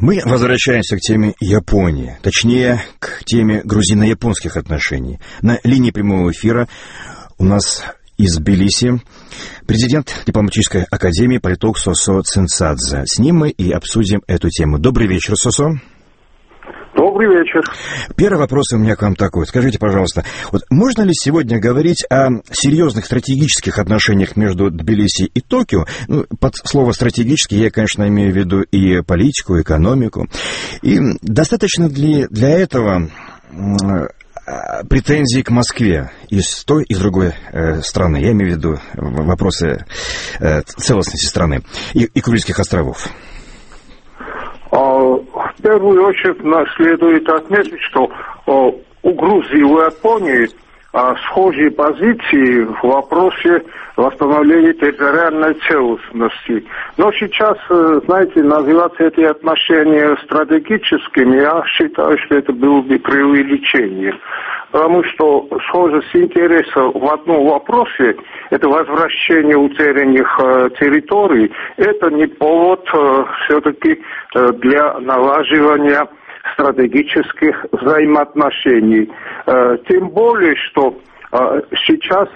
Мы возвращаемся к теме Японии, точнее, к теме грузино-японских отношений. На линии прямого эфира у нас из Тбилиси президент дипломатической академии политолог Сосо Цинцадзе. С ним мы и обсудим эту тему. Добрый вечер, Сосо. Добрый вечер. Первый вопрос у меня к вам такой. Скажите, пожалуйста, вот можно ли сегодня говорить о серьезных стратегических отношениях между Тбилиси и Токио? Ну, под слово «стратегически» я, конечно, имею в виду и политику, и экономику. И достаточно ли для этого претензий к Москве из той и с другой страны? Я имею в виду вопросы целостности страны и Курильских островов. В первую очередь следует отметить, что у Грузии и у Японии схожие позиции в вопросе восстановления территориальной целостности. Но сейчас, знаете, называть эти отношения стратегическими, я считаю, что это было бы преувеличение. Потому что схожесть интересов в одном вопросе, это возвращение утерянных территорий, это не повод все-таки для налаживания стратегических взаимоотношений. Тем более, что сейчас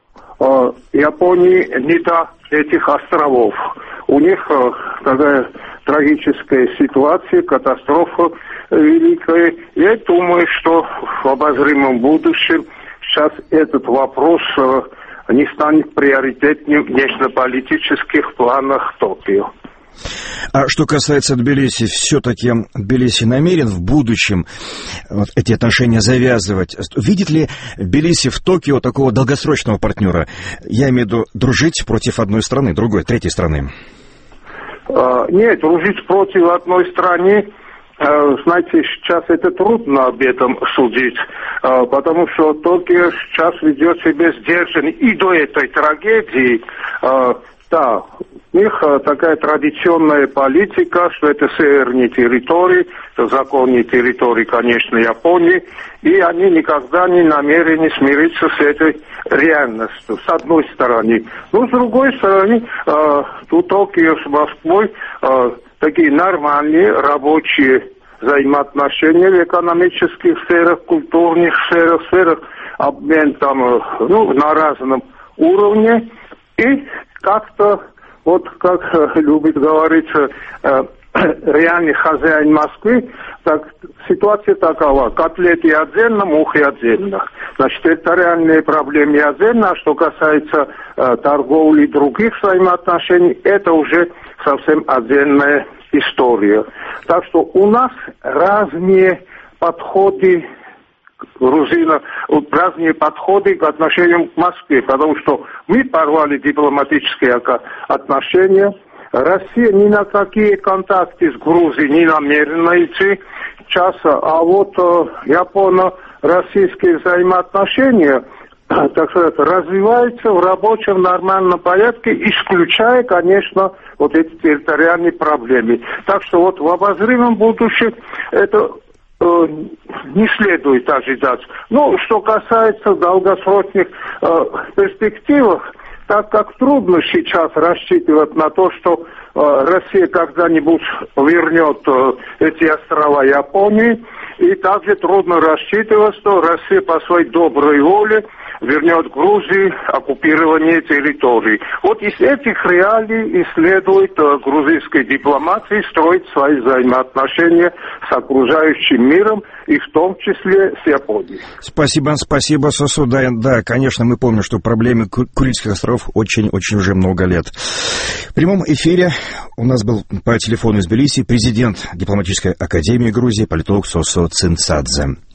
Японии не до этих островов. У них такая трагическая ситуация, катастрофа великая. Я думаю, что в обозримом будущем сейчас этот вопрос не станет приоритетным в внешнеполитических планах Токио. А что касается Тбилиси, все-таки Тбилиси намерен в будущем вот эти отношения завязывать. Видит ли Тбилиси в Токио такого долгосрочного партнера? Я имею в виду дружить против одной страны, другой, третьей страны. Нет, дружить против одной страны, знаете, сейчас это трудно об этом судить, потому что Токио сейчас ведет себя сдержанно и до этой трагедии. Да, у них такая традиционная политика, что это северные территории, это законные территории, конечно, Японии, и они никогда не намерены смириться с этой реальностью, с одной стороны. Но с другой стороны, у Токио с Москвой такие нормальные рабочие взаимоотношения в экономических сферах, культурных сферах, обмен там, на разном уровне, и как-то, вот как любит говорить реальный хозяин Москвы, так ситуация такова: котлеты отдельно, мухи отдельно. Значит, территориальные проблемы отдельно, а что касается торговли и других взаимоотношений, это уже совсем отдельная история. Так что у нас разные подходы разные подходы к отношениям к Москве, потому что мы порвали дипломатические отношения. Россия ни на какие контакты с Грузией не намерена идти сейчас, а вот японо-российские взаимоотношения, так сказать, развиваются в рабочем нормальном порядке, исключая, конечно, вот эти территориальные проблемы. Так что вот в обозримом будущем это не следует ожидать. Ну, что касается долгосрочных перспектив, так как трудно сейчас рассчитывать на то, что Россия когда-нибудь вернет эти острова Японии, и также трудно рассчитывать, что Россия по своей доброй воле вернет Грузии оккупирование территорий. Вот из этих реалий и следует грузинской дипломатии строить свои взаимоотношения с окружающим миром, и в том числе с Японией. Спасибо, Сосо. Да, конечно, мы помним, что проблемы Курильских островов очень-очень уже много лет. В прямом эфире у нас был по телефону из Тбилиси президент дипломатической академии Грузии, политолог Сосо Цинцадзе.